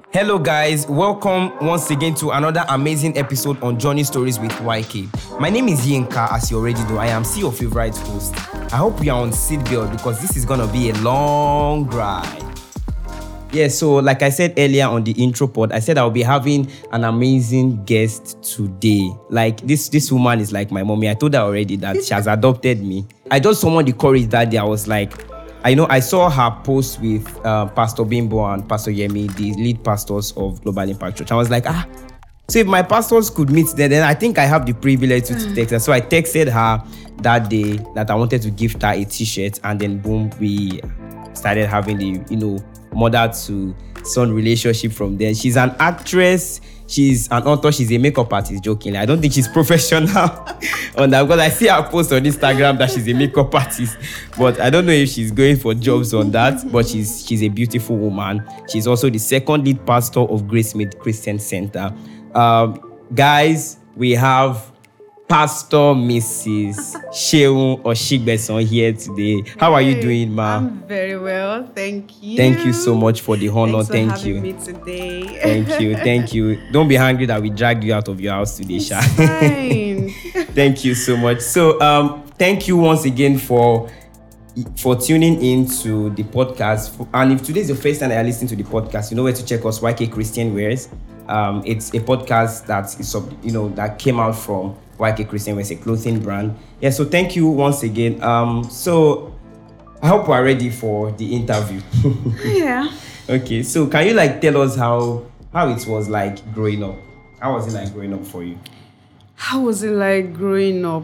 Hello guys, welcome once again to another amazing episode on Journey Stories with YK. My name is Yinka, as you already know. I am your favorite host. I hope you are on seatbelt because this is gonna be a long ride. Yeah, so like I said earlier on the intro pod, I said I'll be having an amazing guest today. Like this woman is like my mommy. I told her already that she has adopted me. I just summoned the courage that day. I was like, I saw her post with Pastor Bimbo and Pastor Yemi, the lead pastors of Global Impact Church. I was like, so if my pastors could meet there, then I think I have the privilege to text her. So I texted her that day that I wanted to gift her a t-shirt, and then boom, we started having the, mother to son relationship from there. She's an actress, she's an author, she's a makeup artist, jokingly. I don't think she's professional on that because I see her post on Instagram that she's a makeup artist, but I don't know if she's going for jobs on that. But she's a beautiful woman. She's also the second lead pastor of Grace Made Christian Center. Guys, we have Pastor Mrs. Seun Osigbesan here today. How are you doing, ma? I'm very well, thank you. Thank you so much for the honor. Thanks for having me today. Thank you. Don't be angry that we dragged you out of your house today, Sha. Fine. Thank you so much. So, thank you once again for tuning in to the podcast. And if today's the first time I listen to the podcast, you know where to check us, YK Christian Wears. It's a podcast that came out from YK Christian Wears, a clothing brand. Yeah, so thank you once again. So I hope we're ready for the interview. Yeah. Okay, so can you tell us how it was like growing up? How was it like growing up for you? How was it like growing up?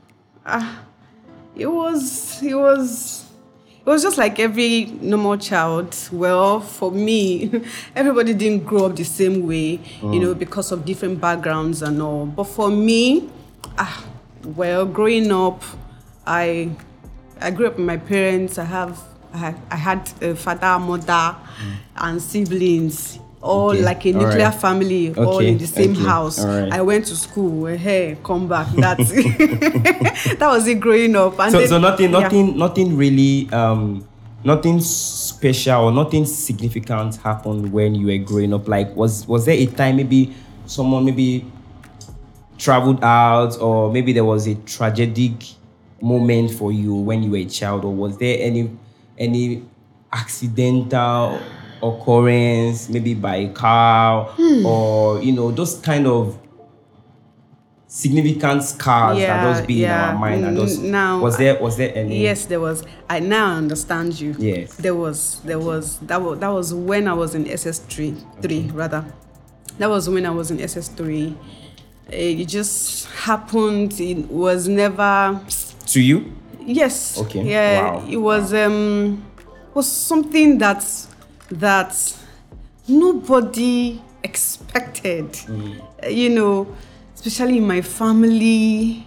It was just like every normal child. Well, for me, everybody didn't grow up the same way, because of different backgrounds and all. But for me, growing up, I grew up with my parents. I had a father, mother, and siblings. All like a nuclear family, all in the same house. Right. I went to school. Hey, come back. That's that was it growing up. And so nothing really, nothing special or nothing significant happened when you were growing up. Like, was there a time maybe someone traveled out, or maybe there was a tragic moment for you when you were a child, or was there any accidental occurrence, maybe by a car, or those kind of significant scars that just be in our mind? And those, now, was there any? Yes, there was. I now understand you. Yes, there was. That was when I was in SS3 rather. That was when I was in SS3. It just happened. It was never to you. Yes. Okay. Yeah. Wow. It was something that nobody expected, especially in my family.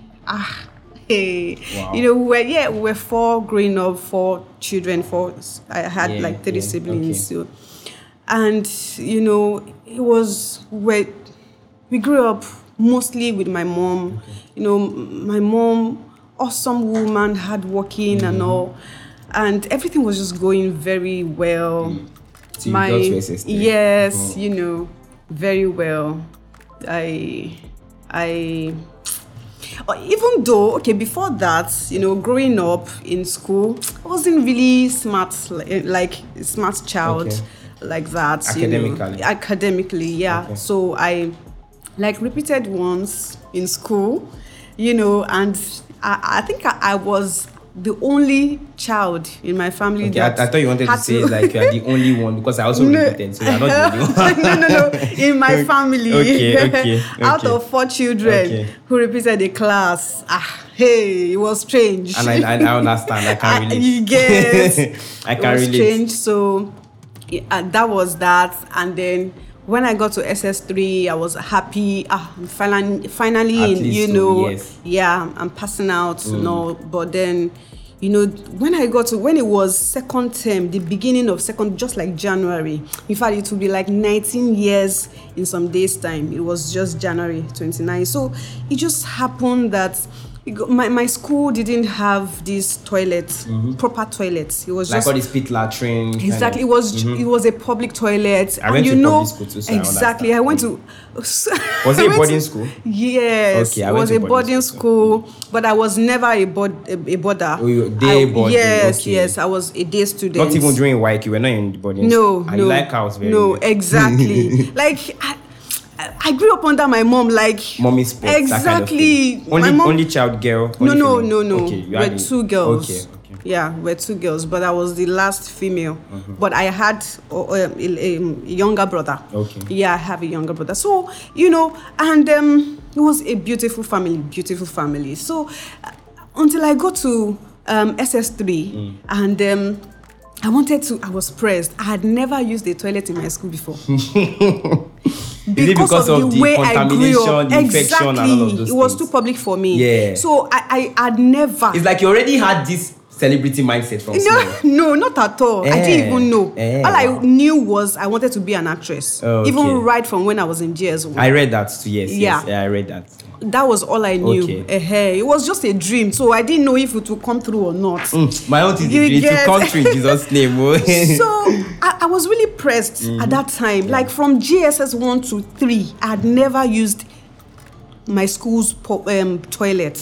Wow. We're four growing up, 4 children, I had 3 siblings. Okay. And it was where we grew up mostly with my mom. Okay. My mom, awesome woman, hardworking and all, and everything was just going very well. So you got to SS3. Yes, very well. Even though, before that, growing up in school, I wasn't really smart, like smart child like that. Academically, yeah. Okay. So I repeated once in school, and I think I was the only child in my family that I thought you wanted to say you are the only one, because I also repeated, so you're not the only one. No. In my family. Okay. Out of 4 children who repeated the class. It was strange. And I understand. I can't relate. You get I can't relate. Strange. So that was that. And then when I got to SS3, I was happy. Finally, yes. Yeah, I'm passing out. But then, when it was second term, the beginning of second, just like January. In fact, it would be like 19 years in some days' time. It was just January 29. So it just happened that My school didn't have these toilets, proper toilets. It was Like just all these pit latrine. exactly. It was a public toilet. I went to public school too, so exactly. I went to. Was it a boarding school? Yes. Okay, I it went was to a boarding school, but I was never a boarder. Oh, you day boarding. Yes, Okay. yes. I was a day student. Not even during YQ, we're not in the boarding No, school. no. I like house very No, well. exactly. Like I grew up under my mom. Like Mommy's pet, exactly. That kind of thing. Only, My mom, only child girl. no, Only no, female? no, no. Okay, you We're had two girls. Okay. Yeah, we're two girls, but I was the last female. But I had a younger brother. Okay. Yeah, I have a younger brother. So, and it was a beautiful family. So, until I got to SS3, and I was pressed. I had never used a toilet in my school before. Because of the way I grew up, contamination, the infection, and all of those it was things? too public for me. Yeah. So I had never. It's like you already had this celebrity mindset from small. No, not at all. I didn't even know. All Wow. I knew was I wanted to be an actress. Okay. Even right from when I was in GS1. I read that too. Yes. Yeah. Yeah, I read that. That was all I knew. Okay. It was just a dream. So I didn't know if it would come through or not. My own is You the get- to country in Jesus' name. So I was really pressed at that time. Like from GSS 1 to 3, I had never used my school's toilet.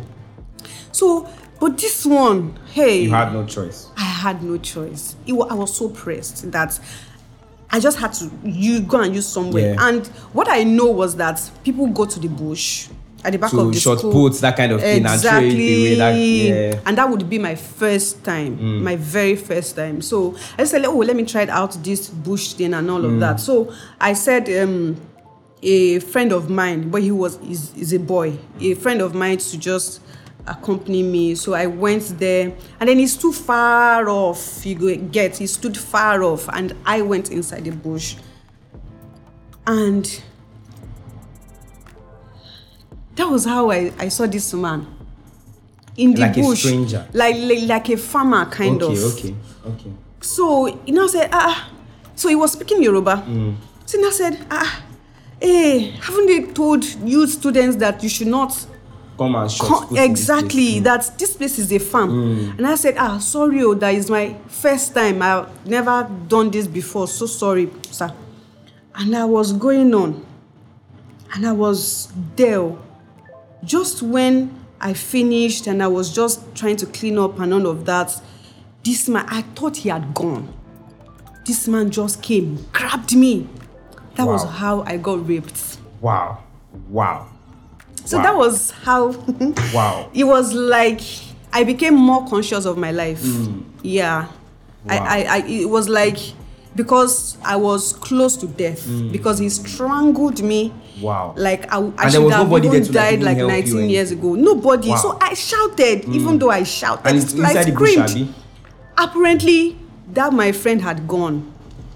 So, but this one, hey. You had no choice. I had no choice. I was so pressed that I just had to go and use somewhere. Yeah. And what I know was that people go to the bush at the back So of the short school. puts, that kind of thing, and trade the way that, And that would be my first time, my very first time. So I said, let me try it out this bush thing and all of that. So I said, a friend of mine, but he's a boy, a friend of mine to just accompany me. So I went there, and then he stood far off. He stood far off, and I went inside the bush. And that was how I saw this man in the Like a bush, stranger. like a farmer kind of. Okay. So said, so he was speaking Yoruba. So I said, hey, haven't they told you students that you should not Come and short put exactly in this place. that this place is a farm? And I said, sorry, that is my first time. I've never done this before. So sorry, sir. And I was going on, and I was there. Just when I finished and I was just trying to clean up and all of that, this man, I thought he had gone. This man just came, grabbed me. That was Wow. how I got raped. Wow. So Wow. that was how Wow. it was like I became more conscious of my life. Yeah. Wow. It was like because I was close to death because he strangled me. Wow. Like I there should was have nobody there even to, like, died even like help you 19 or years ago. Nobody. Wow. So I shouted, even though I shouted. And it's like inside the bush, screamed. Abi? Apparently, that my friend had gone.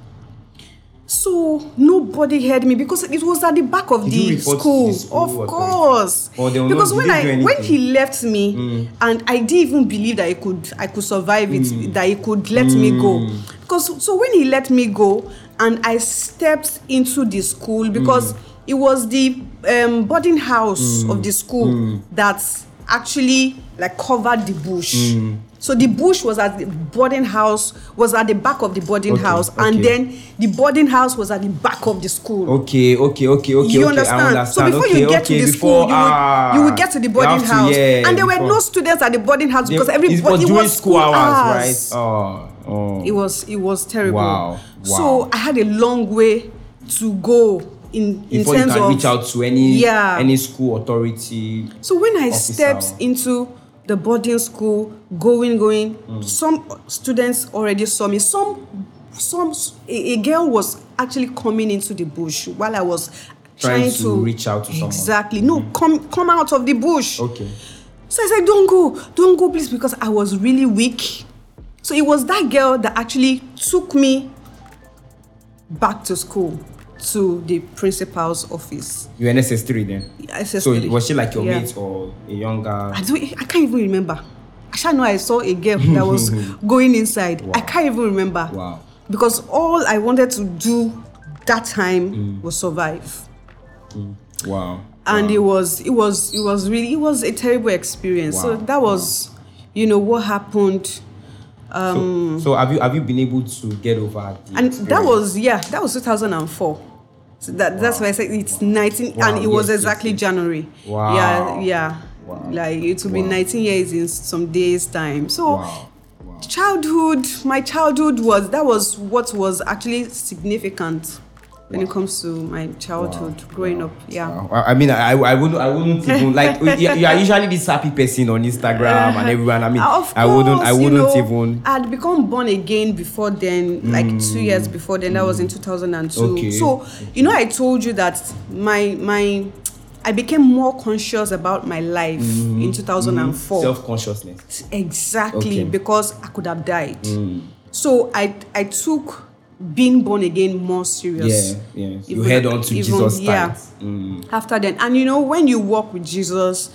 So nobody heard me because it was at the back of Did you the report to school. the school Of authority? course. Or they will Because not- when did they do when anything? he left me, and I didn't even believe that I could survive it, that he could let me go. Because so when he let me go and I stepped into the school, because it was the boarding house of the school that actually like covered the bush. So the bush was at the boarding house, was at the back of the boarding house, and then the boarding house was at the back of the school. Okay. You understand? I understand. So before you get to the school, you would get to the boarding house, and there were no students at the boarding house because everybody during was school hours, right? Oh. It was terrible. Wow. So I had a long way to go in Before terms you can of reach out to any school authority. So when I officer. stepped into the boarding school, going, some students already saw me. A girl was actually coming into the bush while I was trying to reach out to someone. Exactly. No, come out of the bush. Okay. So I said, don't go, please, because I was really weak. So it was that girl that actually took me back to school, to the principal's office. You were in SS3 then? SS3. So was she like your Yeah. mate or a younger? I can't even remember. I shall know I saw a girl that was going inside. Wow. I can't even remember. Wow. Because all I wanted to do that time was survive. Wow. And it was a terrible experience. Wow. So that was, what happened. So have you been able to get over the And experience? that was 2004. So that's why I said it's 19, Wow, and it was yes, exactly yes. January. Wow. Yeah. Wow. Like it will be Wow. 19 years in some days' time. So Wow. my childhood was what was actually significant when it comes to my childhood growing up. Yeah. Wow. I mean, I wouldn't even like. You are usually this happy person on Instagram and everyone. I mean, Of I wouldn't course, even. I'd become born again before then, like 2 years before then. That was in 2002. Okay. So, I told you that I became more conscious about my life in 2004. Self-consciousness. Exactly, Okay. because I could have died. So I took being born again more serious. Yeah. You head on to Jesus' Yeah. times. After then, and when you walk with Jesus,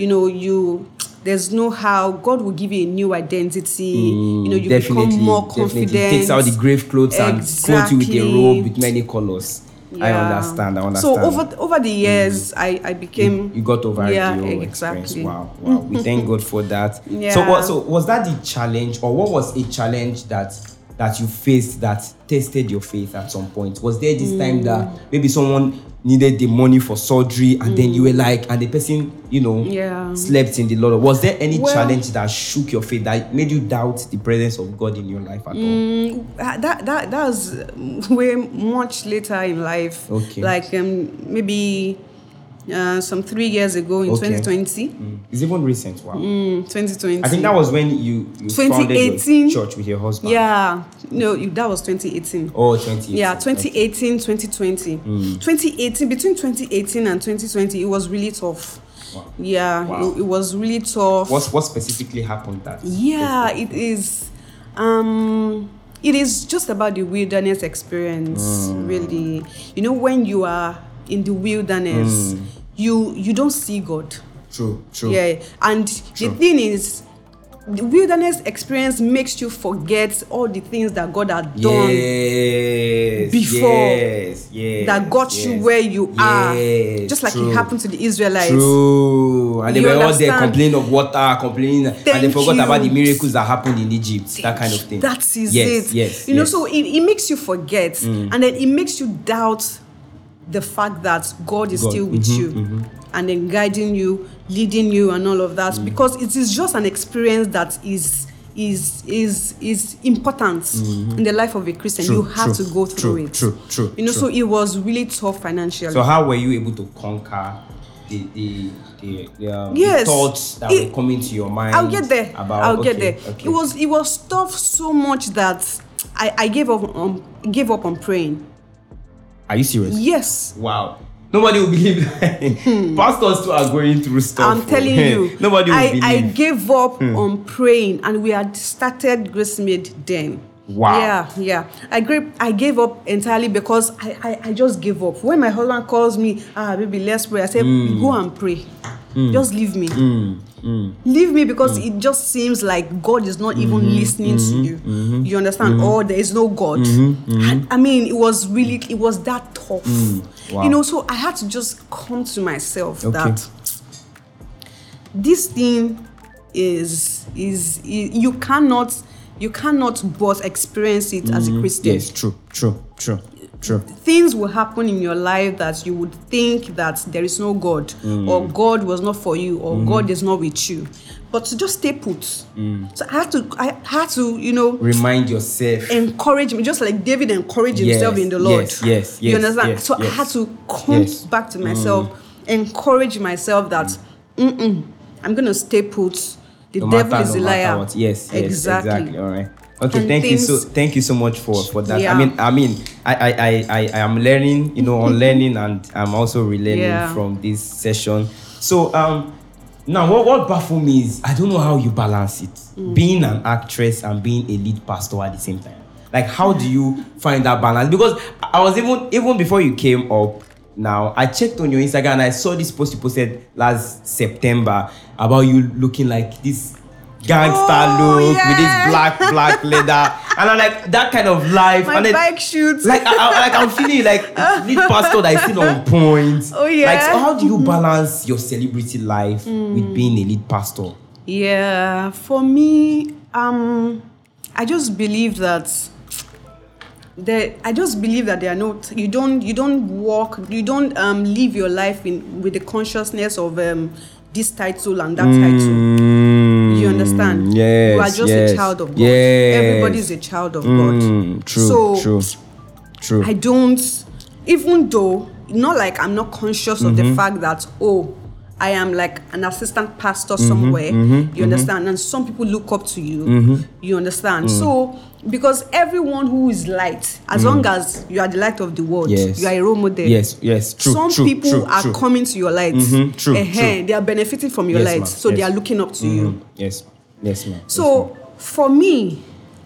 there's no how God will give you a new identity. You become more confident. Definitely. Takes out the grave clothes and clothes you with a robe with many colors. I understand. So over the years, I became. You got over the whole exactly. experience. Wow. We thank God for that. Yeah. So was that the challenge, or what was a challenge that you faced that tested your faith at some point? Was there this time that maybe someone needed the money for surgery and then you were like, and the person, slept in the Lord? Was there any challenge that shook your faith, that made you doubt the presence of God in your life at all? That was way much later in life. Okay. Like maybe some 3 years ago in 2020. It's even recent. Wow. 2020. I think that was when you founded 2018. your church with your husband. Yeah. No, that was 2018. Oh, 2018. Yeah, 2018, 2020. 2018, between 2018 and 2020, it was really tough. Wow. Yeah, Wow. It was really tough. What specifically happened that? Yeah, it is. It is just about the wilderness experience, really. When you are in the wilderness, you don't see God. True. Yeah, and the thing is, the wilderness experience makes you forget all the things that God had done before, that got you where you are. Just like it happened to the Israelites. True. And they You were all there understand? complaining of water, and they Thank forgot you. about the miracles that happened in Egypt. That kind of thing. That is Yes, it. yes. So it makes you forget, and then it makes you doubt the fact that God is still with you, and then guiding you, leading you, and all of that, because it is just an experience that is important in the life of a Christian. You have to go through it. True. So it was really tough financially. So how were you able to conquer the Yes. thoughts that were coming to your mind? I'll get there. I'll get there. Okay. It was tough so much that I gave up on praying. Are you serious? Yes. Wow. Nobody will believe that. Pastors too are going through stuff. I'm telling you. Nobody will believe. I gave up on praying, and we had started GraceMade then. Wow. Yeah. I gave up entirely because I just gave up. When my husband calls me, baby, let's pray, I said, go and pray. Just leave me. Leave me, because it just seems like God is not even listening to you. You understand? Or there is no God. And, I mean, it was that tough. Wow. So I had to just come to myself that this thing is you cannot but experience it as a Christian. Yes, true. Things will happen in your life that you would think that there is no God, or God was not for you, or God is not with you. But to just stay put. So I had to, Remind yourself. encourage me, just like David encouraged himself in the Lord. Yes. You understand? Yes, so I had to come back to myself, encourage myself that I'm gonna stay put. The devil is a liar. What. Yes, exactly. All right. Okay, And thank you so much for that. Yeah. I mean, I am learning, unlearning, and I'm also relearning from this session. So now what baffles me is I don't know how you balance it, being an actress and being a lead pastor at the same time. Like, how do you find that balance? Because I was even before you came up. Now, I checked on your Instagram and I saw this post you posted last September about you looking like this gangster look with this black leather, and I'm like that kind of life. My and then, bike shoots. like I'm feeling like lead pastor that is still on point. Oh, yeah. Like, so how do you balance your celebrity life with being a lead pastor? Yeah, for me, I just believe that there are no. You don't walk. You don't live your life with the consciousness of this title and that title. You understand? Yes. You are just a child of God. Yes. Everybody's a child of God. True. I don't, even though, not like I'm not conscious of the fact that, I am like an assistant pastor somewhere, you understand? And some people look up to you, you understand? So, because everyone who is light, as long as you are the light of the world, you are a role model. Yes, true. Some people are coming to your light. True. They are benefiting from your light, so they are looking up to you. Yes, ma'am. So, for me,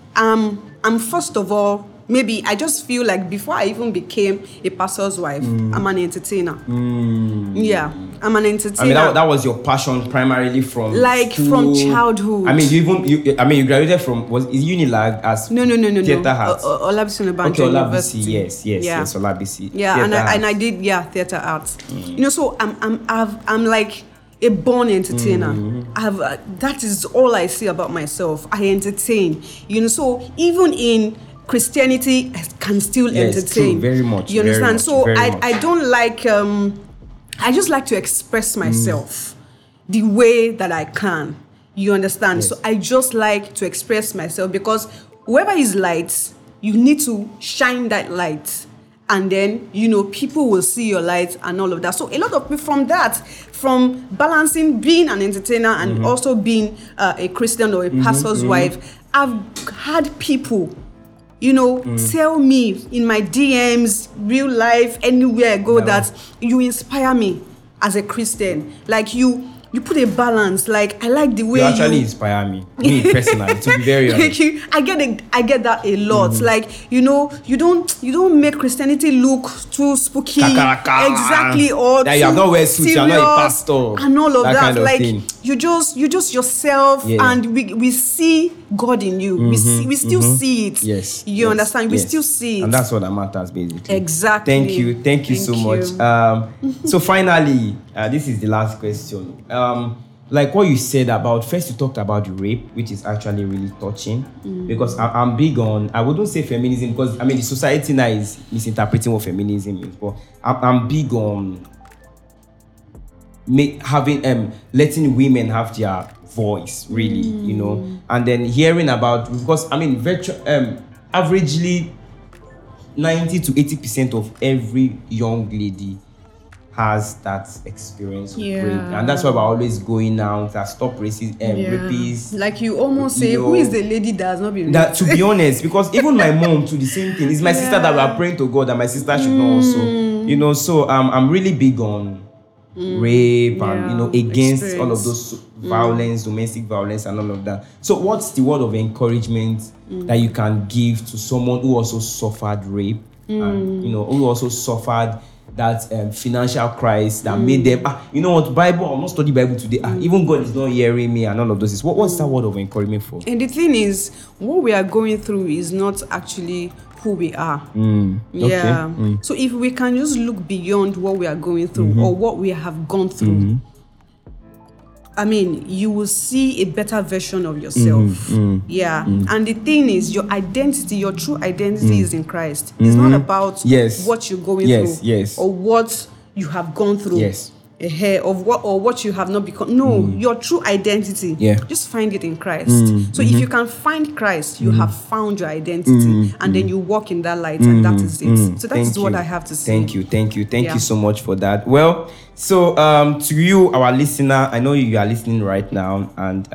I'm first of all, maybe I just feel like before I even became a pastor's wife, I'm an entertainer. Yeah, I'm an entertainer. I mean, that was your passion primarily from school. From childhood. I mean, you graduated from is Unilag as no. Theater Arts. Olabisi University. Olabisi, yes, Olabisi. Yeah, and I did theater arts. You know, so I'm like a born entertainer. That is all I see about myself. I entertain. You know, so even in Christianity, I can still entertain. True, very much. You understand? Very much. I don't like. I just like to express myself the way that I can. You understand? Yes. So I just like to express myself because whoever is light, you need to shine that light. And then, people will see your light and all of that. So a lot of people from balancing being an entertainer and also being a Christian or a pastor's wife, I've had people, tell me in my DMs, real life, anywhere I go, that you inspire me as a Christian. Like you put a balance. Like I like the way you actually inspire me personally. To be very honest, I get that a lot. Like you don't make Christianity look too spooky. Exactly, or that you have not wear suits, you're not a pastor, and all of that. Kind of like thing. you just yourself, and we see God in you. We still see it. Yes, you understand. We still see it, and that's what that matters basically. Exactly. Thank you so much. So finally, this is the last question. Like what you said about, first you talked about the rape, which is actually really touching, because I'm big on, I wouldn't say feminism, because I mean the society now is misinterpreting what feminism is, but I'm big on letting women have their voice, really, and then hearing about, because I mean averagely 90 to 80% of every young lady has that experience of rape, and that's why we're always going out that stop racism, rapists. Like you almost say, who is the lady that has not been raped? That, to be honest, because even my mom too, the same thing. It's my sister that we are praying to God that my sister should know also. So I'm really big on rape and against all of those violence, domestic violence, and all of that. So what's the word of encouragement that you can give to someone who also suffered rape and who also suffered that financial crisis that made them Bible, I'm not studying Bible today, even God is not hearing me and all of those. What's that word of encouragement for? And the thing is, what we are going through is not actually who we are. So if we can just look beyond what we are going through or what we have gone through, I mean, you will see a better version of yourself. And the thing is, your identity, your true identity is in Christ. It's not about what you're going through or what you have gone through. Of what you have not become. No, your true identity. Just find it in Christ. So if you can find Christ, you have found your identity, and then you walk in that light, and that is it. So that is what I have to say. Thank you so much for that. Well, so to you, our listener, I know you are listening right now, and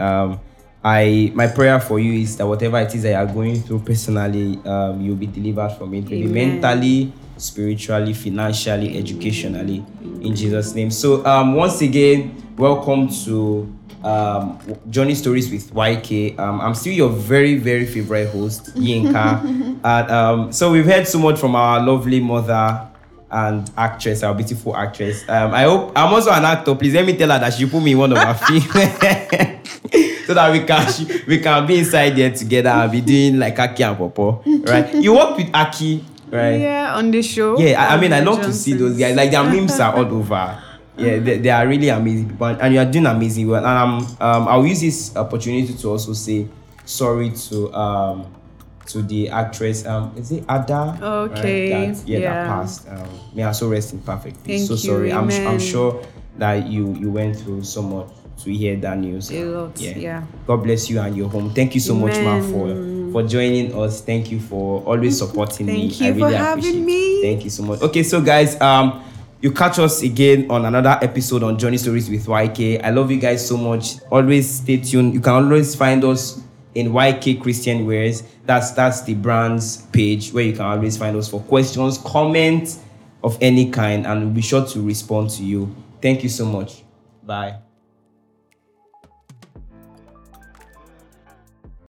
my prayer for you is that whatever it is that you are going through personally, you'll be delivered from it, maybe mentally, spiritually, financially, educationally, in Jesus' name. So once again, welcome to Journey Stories with YK. I'm still your very, very favorite host, Yinka. And so we've heard so much from our lovely mother and actress, our beautiful actress. I hope I'm also an actor. Please let me tell her that she put me in one of her films. so that we can be inside there together and be doing like Aki and Popo, right? You work with Aki, right? Yeah, on the show. Yeah, I mean, I love to Johnsons. see those guys. Like their memes are all over. Yeah, they are really amazing people, and you are doing amazing well. And I'll use this opportunity to also say sorry to the actress. Is it Ada? Okay. Right? That passed. May her soul rest in perfect peace. Thank So you, sorry. I'm amen. sure that you went through so much to hear that news. A lot, yeah. God bless you and your home. Thank you so much, ma, for joining us. Thank you for always supporting me. Thank you I really for having appreciate me. it. Thank you so much. Okay, so guys, you catch us again on another episode on Journey Stories with YK. I love you guys so much. Always stay tuned. You can always find us in YK Christian Wears. That's the brand's page where you can always find us for questions, comments of any kind, and we'll be sure to respond to you. Thank you so much. Bye.